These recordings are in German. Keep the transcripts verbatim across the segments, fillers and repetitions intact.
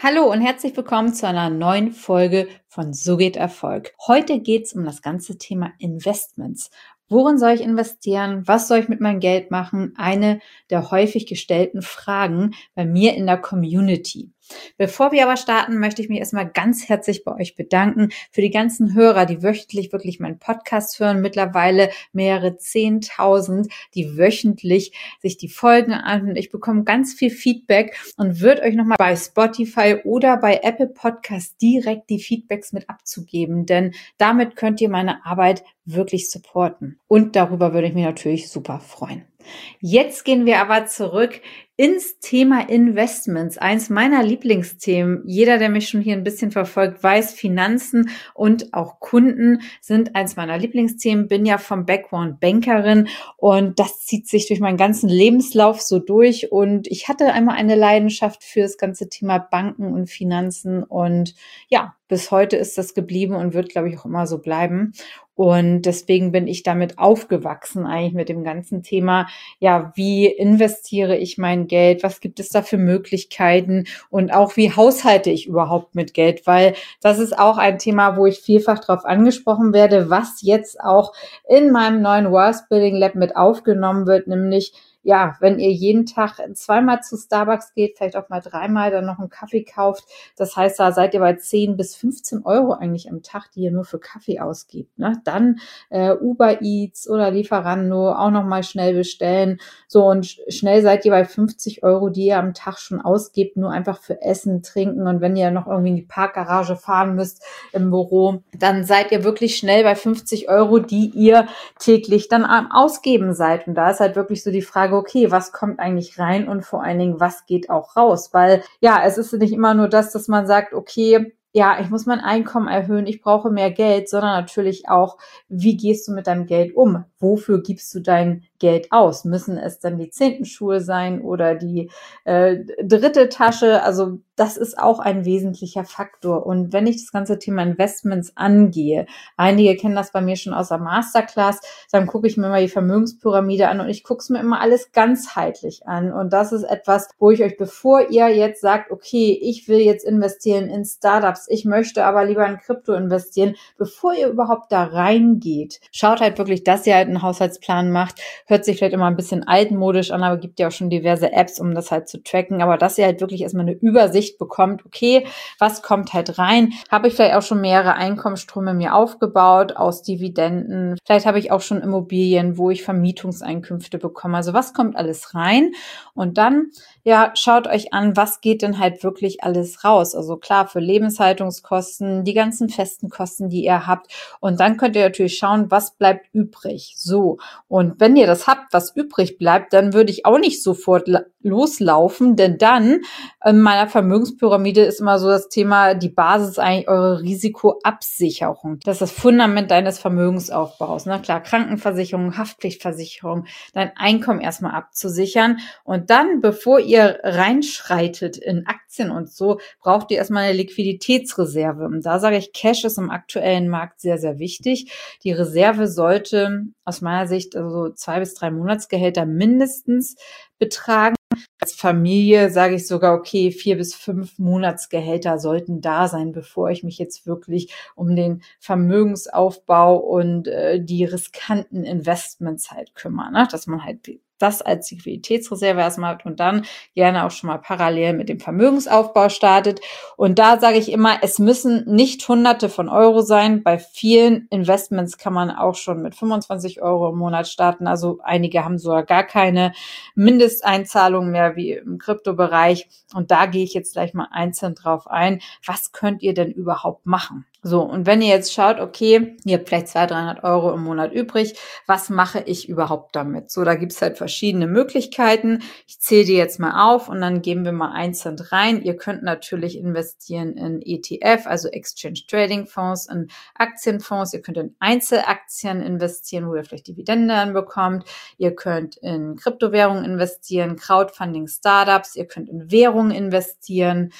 Hallo und herzlich willkommen zu einer neuen Folge von So geht Erfolg. Heute geht es um das ganze Thema Investments. Worin soll ich investieren? Was soll ich mit meinem Geld machen? Eine der häufig gestellten Fragen bei mir in der Community. Bevor wir aber starten, möchte ich mich erstmal ganz herzlich bei euch bedanken für die ganzen Hörer, die wöchentlich wirklich meinen Podcast hören. Mittlerweile mehrere Zehntausend, die wöchentlich sich die Folgen anhören. Ich bekomme ganz viel Feedback und würde euch nochmal bei Spotify oder bei Apple Podcasts direkt die Feedbacks mit abzugeben, denn damit könnt ihr meine Arbeit wirklich supporten. Und darüber würde ich mich natürlich super freuen. Jetzt gehen wir aber zurück ins Thema Investments. Eins meiner Lieblingsthemen. Jeder, der mich schon hier ein bisschen verfolgt, weiß, Finanzen und auch Kunden sind eins meiner Lieblingsthemen. Bin ja vom Background Bankerin und das zieht sich durch meinen ganzen Lebenslauf so durch. Und ich hatte einmal eine Leidenschaft für das ganze Thema Banken und Finanzen und ja, bis heute ist das geblieben und wird, glaube ich, auch immer so bleiben. Und deswegen bin ich damit aufgewachsen, eigentlich mit dem ganzen Thema, ja, wie investiere ich mein Geld, was gibt es da für Möglichkeiten und auch wie haushalte ich überhaupt mit Geld, weil das ist auch ein Thema, wo ich vielfach darauf angesprochen werde, was jetzt auch in meinem neuen Wealth Building Lab mit aufgenommen wird, nämlich ja, wenn ihr jeden Tag zweimal zu Starbucks geht, vielleicht auch mal dreimal, dann noch einen Kaffee kauft, das heißt, da seid ihr bei zehn bis fünfzehn Euro eigentlich am Tag, die ihr nur für Kaffee ausgibt, ne? Dann äh, Uber Eats oder Lieferando auch nochmal schnell bestellen, so und sch- schnell seid ihr bei fünfzig Euro, die ihr am Tag schon ausgibt, nur einfach für Essen, Trinken und wenn ihr noch irgendwie in die Parkgarage fahren müsst im Büro, dann seid ihr wirklich schnell bei fünfzig Euro, die ihr täglich dann am Ausgeben seid und da ist halt wirklich so die Frage, okay, was kommt eigentlich rein und vor allen Dingen, was geht auch raus? Weil ja, es ist nicht immer nur das, dass man sagt, okay, ja, ich muss mein Einkommen erhöhen, ich brauche mehr Geld, sondern natürlich auch, wie gehst du mit deinem Geld um? Wofür gibst du dein Geld aus? Müssen es dann die zehnten Schuhe sein oder die äh, dritte Tasche? Also das ist auch ein wesentlicher Faktor. Und wenn ich das ganze Thema Investments angehe, einige kennen das bei mir schon aus der Masterclass, dann gucke ich mir mal die Vermögenspyramide an und ich gucke es mir immer alles ganzheitlich an. Und das ist etwas, wo ich euch, bevor ihr jetzt sagt, okay, ich will jetzt investieren in Startups, ich möchte aber lieber in Krypto investieren, bevor ihr überhaupt da reingeht, schaut halt wirklich, dass ihr halt einen Haushaltsplan macht. Hört sich vielleicht immer ein bisschen altmodisch an, aber gibt ja auch schon diverse Apps, um das halt zu tracken. Aber dass ihr halt wirklich erstmal eine Übersicht bekommt, okay, was kommt halt rein? Habe ich vielleicht auch schon mehrere Einkommensströme mir aufgebaut aus Dividenden? Vielleicht habe ich auch schon Immobilien, wo ich Vermietungseinkünfte bekomme. Also was kommt alles rein? Und dann, ja, schaut euch an, was geht denn halt wirklich alles raus? Also klar, für Lebenshaltungskosten, die ganzen festen Kosten, die ihr habt. Und dann könnt ihr natürlich schauen, was bleibt übrig. So. Und wenn ihr das habt, was übrig bleibt, dann würde ich auch nicht sofort la- loslaufen, denn dann in meiner Vermögenspyramide ist immer so das Thema, die Basis ist eigentlich eure Risikoabsicherung. Das ist das Fundament deines Vermögensaufbaus. Ne? Klar, Krankenversicherung, Haftpflichtversicherung, dein Einkommen erstmal abzusichern. Und dann, bevor ihr reinschreitet in Aktien und so, braucht ihr erstmal eine Liquiditätsreserve. Und da sage ich, Cash ist im aktuellen Markt sehr, sehr wichtig. Die Reserve sollte aus meiner Sicht also zwei bis drei Monatsgehälter mindestens betragen. Als Familie sage ich sogar, okay, vier bis fünf Monatsgehälter sollten da sein, bevor ich mich jetzt wirklich um den Vermögensaufbau und äh, die riskanten Investments halt kümmere, ne? Dass man halt das als Liquiditätsreserve erstmal hat und dann gerne auch schon mal parallel mit dem Vermögensaufbau startet. Und da sage ich immer, es müssen nicht Hunderte von Euro sein. Bei vielen Investments kann man auch schon mit fünfundzwanzig Euro im Monat starten. Also einige haben sogar gar keine Mindesteinzahlung mehr wie im Kryptobereich. Und da gehe ich jetzt gleich mal einzeln drauf ein. Was könnt ihr denn überhaupt machen? So, und wenn ihr jetzt schaut, okay, ihr habt vielleicht zweihundert, dreihundert Euro im Monat übrig, was mache ich überhaupt damit? So, da gibt's halt verschiedene Möglichkeiten. Ich zähle die jetzt mal auf und dann geben wir mal einzeln rein. Ihr könnt natürlich investieren in E T F, also Exchange Trading Fonds, in Aktienfonds. Ihr könnt in Einzelaktien investieren, wo ihr vielleicht Dividenden bekommt. Ihr könnt in Kryptowährungen investieren, Crowdfunding, Startups. Ihr könnt in Währungen investieren.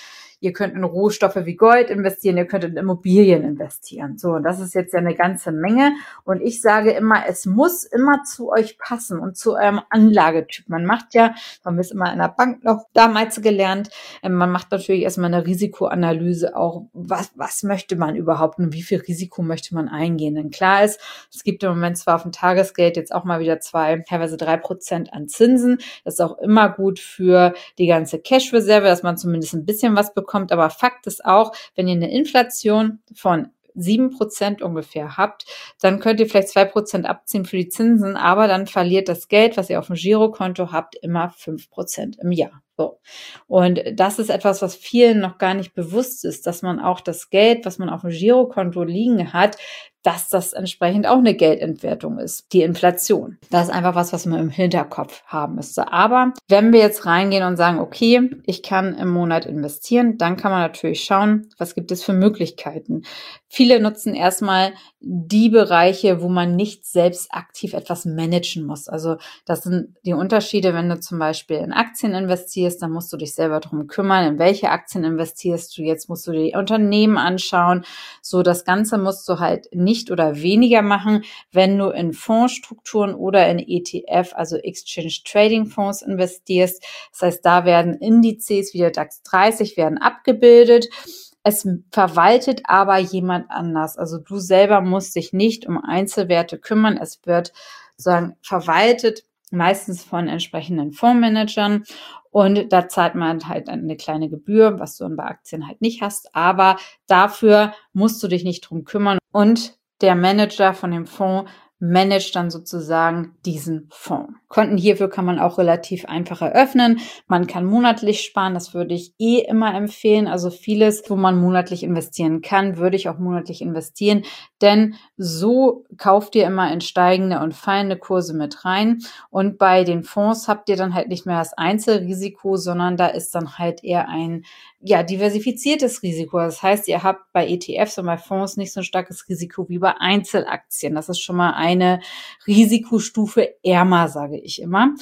ihr könnt in Rohstoffe wie Gold investieren, ihr könnt in Immobilien investieren. So, und das ist jetzt ja eine ganze Menge. Und ich sage immer, es muss immer zu euch passen und zu eurem Anlagetyp. Man macht ja, haben wir es immer in der Bank noch damals gelernt, man macht natürlich erstmal eine Risikoanalyse auch, was, was möchte man überhaupt und wie viel Risiko möchte man eingehen. Denn klar ist, es gibt im Moment zwar auf dem Tagesgeld jetzt auch mal wieder zwei, teilweise drei Prozent an Zinsen. Das ist auch immer gut für die ganze Cash-Reserve, dass man zumindest ein bisschen was bekommt. Aber Fakt ist auch, wenn ihr eine Inflation von sieben Prozent ungefähr habt, dann könnt ihr vielleicht zwei Prozent abziehen für die Zinsen, aber dann verliert das Geld, was ihr auf dem Girokonto habt, immer fünf Prozent im Jahr. So. Und das ist etwas, was vielen noch gar nicht bewusst ist, dass man auch das Geld, was man auf dem Girokonto liegen hat, dass das entsprechend auch eine Geldentwertung ist, die Inflation. Das ist einfach was, was man im Hinterkopf haben müsste. Aber wenn wir jetzt reingehen und sagen, okay, ich kann im Monat investieren, dann kann man natürlich schauen, was gibt es für Möglichkeiten. Viele nutzen erstmal die Bereiche, wo man nicht selbst aktiv etwas managen muss. Also das sind die Unterschiede, wenn du zum Beispiel in Aktien investierst, dann musst du dich selber darum kümmern, in welche Aktien investierst du. Jetzt musst du dir die Unternehmen anschauen. So, das Ganze musst du halt nicht nicht oder weniger machen, wenn du in Fondsstrukturen oder in E T F, also Exchange Trading Fonds investierst. Das heißt, da werden Indizes wie der DAX dreißig werden abgebildet. Es verwaltet aber jemand anders. Also du selber musst dich nicht um Einzelwerte kümmern. Es wird sozusagen verwaltet, meistens von entsprechenden Fondsmanagern. Und da zahlt man halt eine kleine Gebühr, was du bei Aktien halt nicht hast. Aber dafür musst du dich nicht drum kümmern. Und der Manager von dem Fonds managt dann sozusagen diesen Fonds. Konten hierfür kann man auch relativ einfach eröffnen. Man kann monatlich sparen, das würde ich eh immer empfehlen. Also vieles, wo man monatlich investieren kann, würde ich auch monatlich investieren, denn so kauft ihr immer in steigende und fallende Kurse mit rein. Und bei den Fonds habt ihr dann halt nicht mehr das Einzelrisiko, sondern da ist dann halt eher ein ja, diversifiziertes Risiko. Das heißt, ihr habt bei E T Fs und bei Fonds nicht so ein starkes Risiko wie bei Einzelaktien. Das ist schon mal eine Risikostufe ärmer, sage ich immer.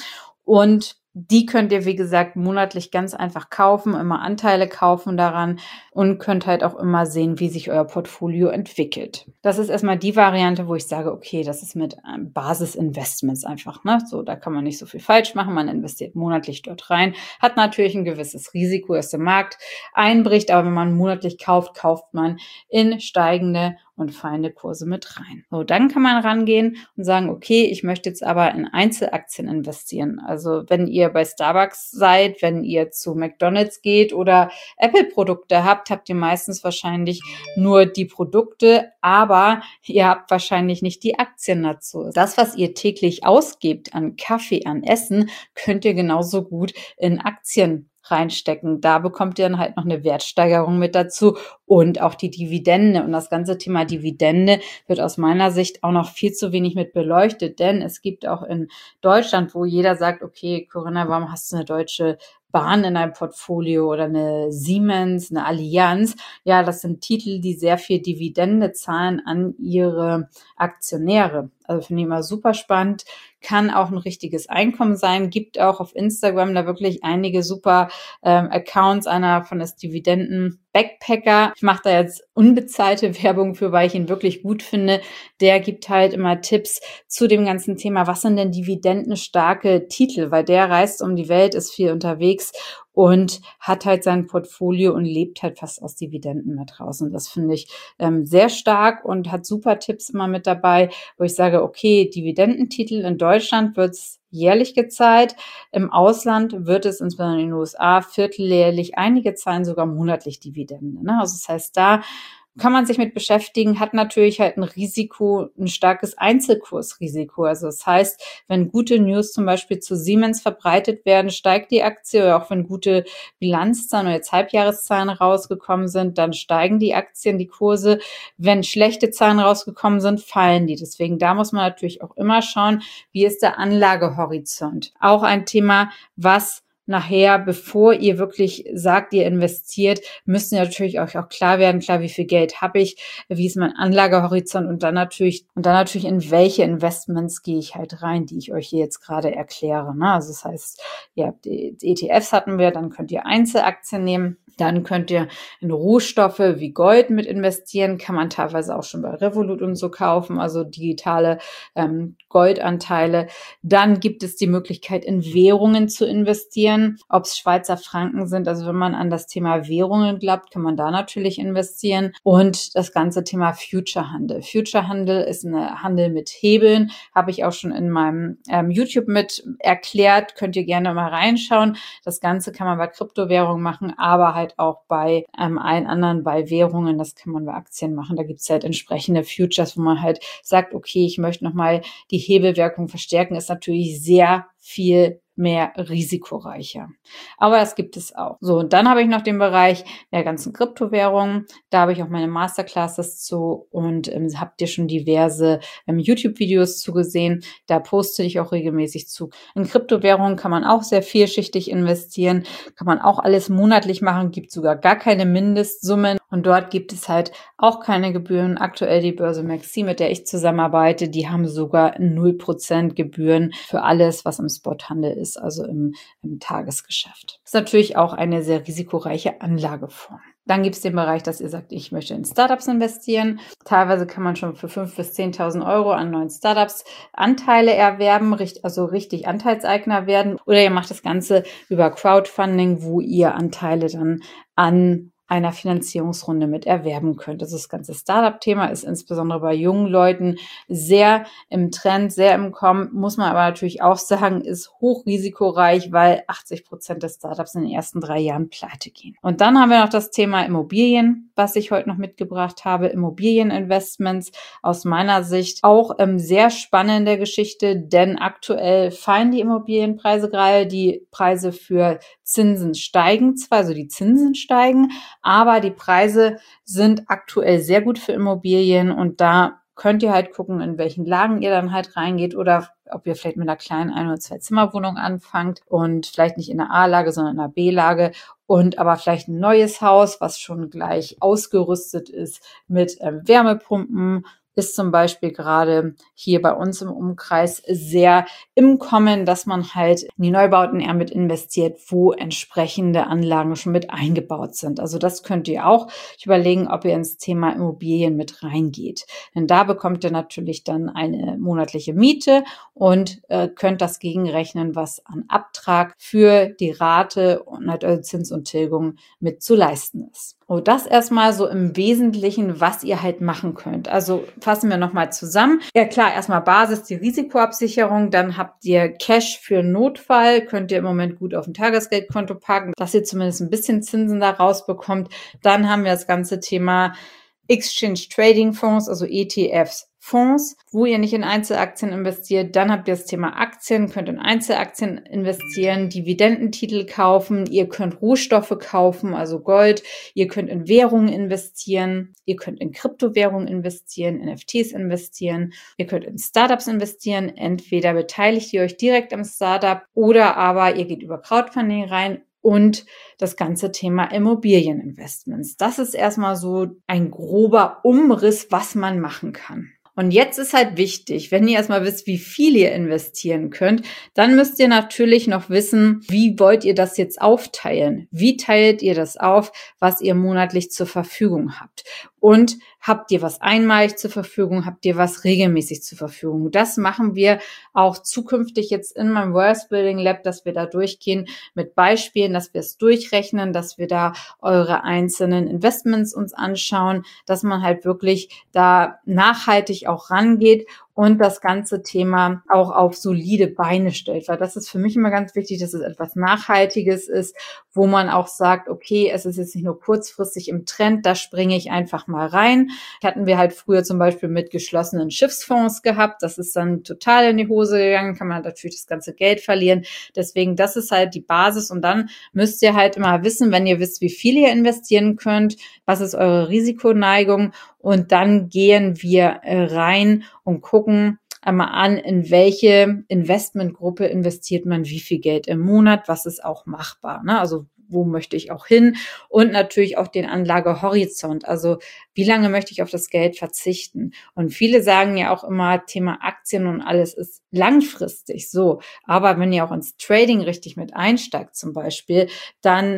Und die könnt ihr, wie gesagt, monatlich ganz einfach kaufen, immer Anteile kaufen daran und könnt halt auch immer sehen, wie sich euer Portfolio entwickelt. Das ist erstmal die Variante, wo ich sage, okay, das ist mit Basisinvestments einfach, ne? So, da kann man nicht so viel falsch machen. Man investiert monatlich dort rein, hat natürlich ein gewisses Risiko, dass der Markt einbricht, aber wenn man monatlich kauft, kauft man in steigende und fallende Kurse mit rein. So, dann kann man rangehen und sagen, okay, ich möchte jetzt aber in Einzelaktien investieren. Also wenn ihr bei Starbucks seid, wenn ihr zu McDonald's geht oder Apple-Produkte habt, habt ihr meistens wahrscheinlich nur die Produkte, aber ihr habt wahrscheinlich nicht die Aktien dazu. Das, was ihr täglich ausgebt an Kaffee, an Essen, könnt ihr genauso gut in Aktien reinstecken. Da bekommt ihr dann halt noch eine Wertsteigerung mit dazu und auch die Dividende. Und das ganze Thema Dividende wird aus meiner Sicht auch noch viel zu wenig mit beleuchtet, denn es gibt auch in Deutschland, wo jeder sagt, okay, Corinna, warum hast du eine deutsche Bahn in deinem Portfolio oder eine Siemens, eine Allianz? Ja, das sind Titel, die sehr viel Dividende zahlen an ihre Aktionäre. Also finde ich immer super spannend. Kann auch ein richtiges Einkommen sein. Gibt auch auf Instagram da wirklich einige super ähm, Accounts. Einer von das Dividenden Backpacker. Ich mache da jetzt unbezahlte Werbung für, weil ich ihn wirklich gut finde. Der gibt halt immer Tipps zu dem ganzen Thema. Was sind denn dividendenstarke Titel? Weil der reist um die Welt, ist viel unterwegs und hat halt sein Portfolio und lebt halt fast aus Dividenden mit raus. Und das finde ich ähm, sehr stark und hat super Tipps immer mit dabei, wo ich sage, okay, Dividendentitel in Deutschland wird's jährlich gezahlt. Im Ausland wird es, insbesondere in den U S A, vierteljährlich, einige zahlen sogar monatlich Dividende. Ne? Also das heißt, da kann man sich mit beschäftigen, hat natürlich halt ein Risiko, ein starkes Einzelkursrisiko. Also das heißt, wenn gute News zum Beispiel zu Siemens verbreitet werden, steigt die Aktie, oder auch wenn gute Bilanzzahlen oder jetzt Halbjahreszahlen rausgekommen sind, dann steigen die Aktien, die Kurse. Wenn schlechte Zahlen rausgekommen sind, fallen die. Deswegen da muss man natürlich auch immer schauen, wie ist der Anlagehorizont. Auch ein Thema, was nachher, bevor ihr wirklich sagt, ihr investiert, müssen ja natürlich euch auch klar werden, klar, wie viel Geld habe ich, wie ist mein Anlagehorizont und dann natürlich, und dann natürlich in welche Investments gehe ich halt rein, die ich euch hier jetzt gerade erkläre. Ne? Also das heißt, ihr habt die E T Fs hatten wir, dann könnt ihr Einzelaktien nehmen. Dann könnt ihr in Rohstoffe wie Gold mit investieren, kann man teilweise auch schon bei Revolut und so kaufen, also digitale ähm, Goldanteile. Dann gibt es die Möglichkeit, in Währungen zu investieren, ob es Schweizer Franken sind. Also wenn man an das Thema Währungen glaubt, kann man da natürlich investieren. Und das ganze Thema Future-Handel. Future-Handel ist ein Handel mit Hebeln, habe ich auch schon in meinem ähm, YouTube mit erklärt, könnt ihr gerne mal reinschauen. Das Ganze kann man bei Kryptowährungen machen, aber halt auch bei ähm, allen anderen, bei Währungen, das kann man bei Aktien machen. Da gibt es halt entsprechende Futures, wo man halt sagt, okay, ich möchte nochmal die Hebelwirkung verstärken, ist natürlich sehr viel mehr risikoreicher. Aber das gibt es auch. So, und dann habe ich noch den Bereich der ganzen Kryptowährungen. Da habe ich auch meine Masterclasses zu und ähm, habt ihr schon diverse ähm, YouTube-Videos zugesehen. Da poste ich auch regelmäßig zu. In Kryptowährungen kann man auch sehr vielschichtig investieren, kann man auch alles monatlich machen, gibt sogar gar keine Mindestsummen. Und dort gibt es halt auch keine Gebühren. Aktuell die Börse Maxi, mit der ich zusammenarbeite, die haben sogar null Prozent Gebühren für alles, was im Spothandel ist, also im, im Tagesgeschäft. Das ist natürlich auch eine sehr risikoreiche Anlageform. Dann gibt es den Bereich, dass ihr sagt, ich möchte in Startups investieren. Teilweise kann man schon für fünftausend bis zehntausend Euro an neuen Startups Anteile erwerben, also richtig Anteilseigner werden. Oder ihr macht das Ganze über Crowdfunding, wo ihr Anteile dann an einer Finanzierungsrunde mit erwerben könnt. Also das ganze Startup-Thema ist insbesondere bei jungen Leuten sehr im Trend, sehr im Kommen, muss man aber natürlich auch sagen, ist hochrisikoreich, weil achtzig Prozent der Startups in den ersten drei Jahren pleite gehen. Und dann haben wir noch das Thema Immobilien, was ich heute noch mitgebracht habe. Immobilieninvestments aus meiner Sicht auch ähm, sehr spannende Geschichte, denn aktuell fallen die Immobilienpreise gerade, die Preise für Zinsen steigen zwar, also die Zinsen steigen, aber die Preise sind aktuell sehr gut für Immobilien und da könnt ihr halt gucken, in welchen Lagen ihr dann halt reingeht oder ob ihr vielleicht mit einer kleinen Ein- oder Zwei-Zimmer-Wohnung anfangt und vielleicht nicht in einer A-Lage, sondern in einer B-Lage und aber vielleicht ein neues Haus, was schon gleich ausgerüstet ist mit ähm, Wärmepumpen, ist zum Beispiel gerade hier bei uns im Umkreis sehr im Kommen, dass man halt in die Neubauten eher mit investiert, wo entsprechende Anlagen schon mit eingebaut sind. Also das könnt ihr auch überlegen, ob ihr ins Thema Immobilien mit reingeht. Denn da bekommt ihr natürlich dann eine monatliche Miete und äh, könnt das gegenrechnen, was an Abtrag für die Rate und halt eure Zins und Tilgung mit zu leisten ist. Und das erstmal so im Wesentlichen, was ihr halt machen könnt. Also fassen wir nochmal zusammen. Ja klar, erstmal Basis, die Risikoabsicherung. Dann habt ihr Cash für Notfall. Könnt ihr im Moment gut auf ein Tagesgeldkonto packen, dass ihr zumindest ein bisschen Zinsen da rausbekommt. Dann haben wir das ganze Thema Exchange Trading Fonds, also E T Fs. Fonds, wo ihr nicht in Einzelaktien investiert. Dann habt ihr das Thema Aktien, könnt in Einzelaktien investieren, Dividendentitel kaufen, ihr könnt Rohstoffe kaufen, also Gold, ihr könnt in Währungen investieren, ihr könnt in Kryptowährungen investieren, N F Ts investieren, ihr könnt in Startups investieren, entweder beteiligt ihr euch direkt am Startup oder aber ihr geht über Crowdfunding rein. Und das ganze Thema Immobilieninvestments. Das ist erstmal so ein grober Umriss, was man machen kann. Und jetzt ist halt wichtig, wenn ihr erstmal wisst, wie viel ihr investieren könnt, dann müsst ihr natürlich noch wissen, wie wollt ihr das jetzt aufteilen? Wie teilt ihr das auf, was ihr monatlich zur Verfügung habt? Und habt ihr was einmalig zur Verfügung? Habt ihr was regelmäßig zur Verfügung? Das machen wir auch zukünftig jetzt in meinem Wealth Building Lab, dass wir da durchgehen mit Beispielen, dass wir es durchrechnen, dass wir da eure einzelnen Investments uns anschauen, dass man halt wirklich da nachhaltig auch rangeht und das ganze Thema auch auf solide Beine stellt. Weil das ist für mich immer ganz wichtig, dass es etwas Nachhaltiges ist, wo man auch sagt, okay, es ist jetzt nicht nur kurzfristig im Trend, da springe ich einfach mal rein. Hatten wir halt früher zum Beispiel mit geschlossenen Schiffsfonds gehabt. Das ist dann total in die Hose gegangen, kann man natürlich das ganze Geld verlieren. Deswegen, das ist halt die Basis. Und dann müsst ihr halt immer wissen, wenn ihr wisst, wie viel ihr investieren könnt, was ist eure Risikoneigung. Und dann gehen wir rein und gucken einmal an, in welche Investmentgruppe investiert man wie viel Geld im Monat, was ist auch machbar, ne? Also wo möchte ich auch hin und natürlich auch den Anlagehorizont, also wie lange möchte ich auf das Geld verzichten? Und viele sagen ja auch immer, Thema Aktien und alles ist langfristig so, aber wenn ihr auch ins Trading richtig mit einsteigt zum Beispiel, dann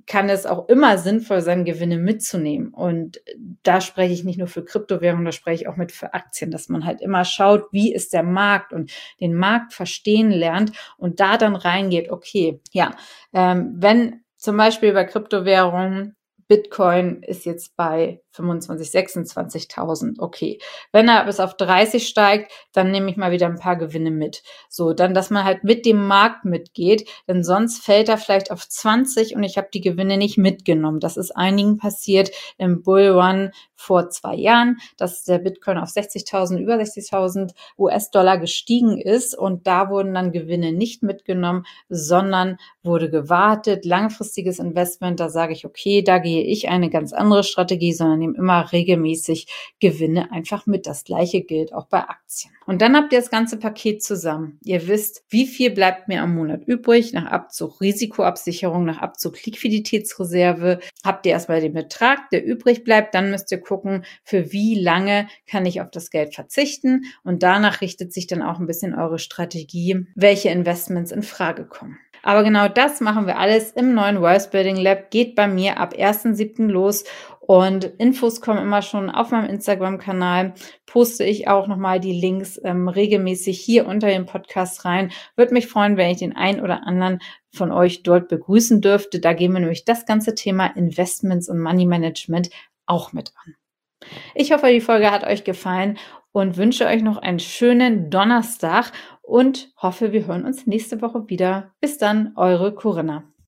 kann es auch immer sinnvoll sein, Gewinne mitzunehmen. Und da spreche ich nicht nur für Kryptowährungen, da spreche ich auch mit für Aktien, dass man halt immer schaut, wie ist der Markt und den Markt verstehen lernt und da dann reingeht, okay, ja, ähm, wenn zum Beispiel bei Kryptowährungen Bitcoin ist jetzt bei fünfundzwanzig, sechsundzwanzigtausend, okay. Wenn er bis auf dreißig steigt, dann nehme ich mal wieder ein paar Gewinne mit. So, dann, dass man halt mit dem Markt mitgeht, denn sonst fällt er vielleicht auf zwanzig und ich habe die Gewinne nicht mitgenommen. Das ist einigen passiert im Bullrun vor zwei Jahren, dass der Bitcoin auf sechzigtausend, über sechzigtausend U S-Dollar gestiegen ist und da wurden dann Gewinne nicht mitgenommen, sondern wurde gewartet, langfristiges Investment, da sage ich, okay, da gehe ich eine ganz andere Strategie, sondern nehme immer regelmäßig Gewinne einfach mit. Das Gleiche gilt auch bei Aktien. Und dann habt ihr das ganze Paket zusammen. Ihr wisst, wie viel bleibt mir am Monat übrig, nach Abzug Risikoabsicherung, nach Abzug Liquiditätsreserve. Habt ihr erstmal den Betrag, der übrig bleibt, dann müsst ihr gucken, für wie lange kann ich auf das Geld verzichten und danach richtet sich dann auch ein bisschen eure Strategie, welche Investments in Frage kommen. Aber genau das machen wir alles im neuen Wealth Building Lab. Geht bei mir ab ersten siebten los und Infos kommen immer schon auf meinem Instagram-Kanal. Poste ich auch nochmal die Links ähm, regelmäßig hier unter dem Podcast rein. Würde mich freuen, wenn ich den einen oder anderen von euch dort begrüßen dürfte. Da gehen wir nämlich das ganze Thema Investments und Money Management auch mit an. Ich hoffe, die Folge hat euch gefallen und wünsche euch noch einen schönen Donnerstag und hoffe, wir hören uns nächste Woche wieder. Bis dann, eure Corinna.